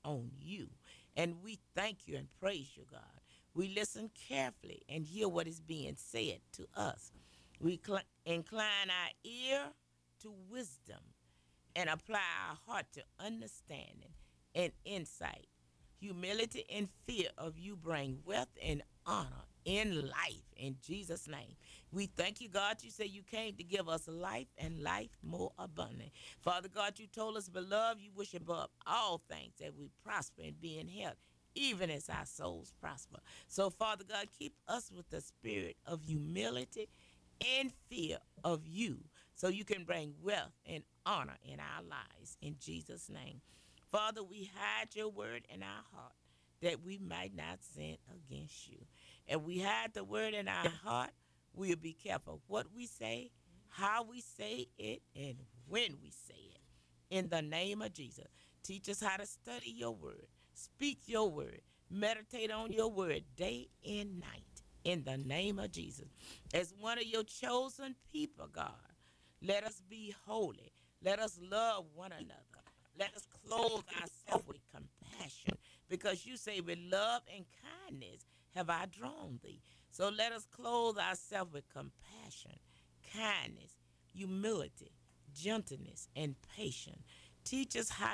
on you. And we thank you and praise you, God. We listen carefully and hear what is being said to us. We incline our ear to wisdom and apply our heart to understanding and insight. Humility and fear of you bring wealth and honor in life. In Jesus' name. We thank you, God. You say you came to give us life and life more abundant. Father God, you told us, beloved, you wish above all things that we prosper and be in health, even as our souls prosper. So, Father God, keep us with the spirit of humility and fear of you so you can bring wealth and honor in our lives. In Jesus' name. Father, we hide your word in our heart that we might not sin against you. If we hide the word in our heart, we'll be careful what we say, how we say it, and when we say it. In the name of Jesus, teach us how to study your word, speak your word, meditate on your word day and night. In the name of Jesus, as one of your chosen people, God, let us be holy. Let us love one another. Let us clothe ourselves with compassion because you say, with love and kindness have I drawn thee. So let us clothe ourselves with compassion, kindness, humility, gentleness, and patience. Teach us how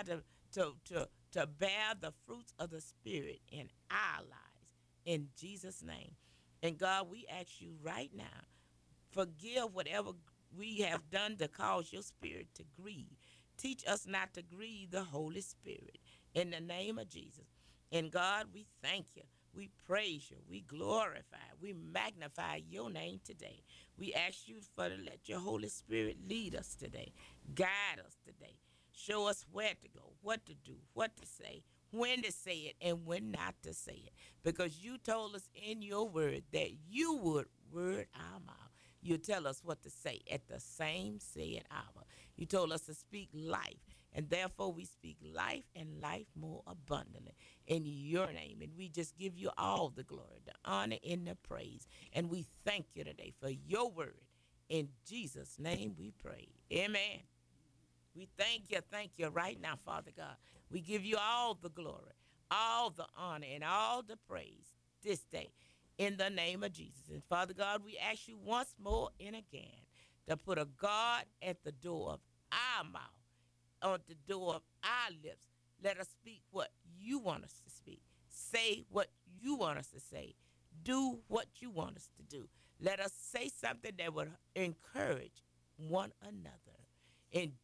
to bear the fruits of the Spirit in our lives. In Jesus' name. And God, we ask you right now, forgive whatever we have done to cause your spirit to grieve. Teach us not to grieve the Holy Spirit in the name of Jesus. And God, we thank you. We praise you. We glorify. We magnify your name today. We ask you for to let your Holy Spirit lead us today, guide us today. Show us where to go, what to do, what to say, when to say it, and when not to say it. Because you told us in your word that you would word our mouth. You tell us what to say at the same said hour. You told us to speak life, and therefore we speak life and life more abundantly in your name. And we just give you all the glory, the honor, and the praise. And we thank you today for your word. In Jesus' name we pray. Amen. We thank you right now, Father God. We give you all the glory, all the honor, and all the praise this day in the name of Jesus. And Father God, we ask you once more and again to put a guard at the door of our mouth, on the door of our lips. Let us speak what you want us to speak, say what you want us to say, do what you want us to do. Let us say something that would encourage one another. In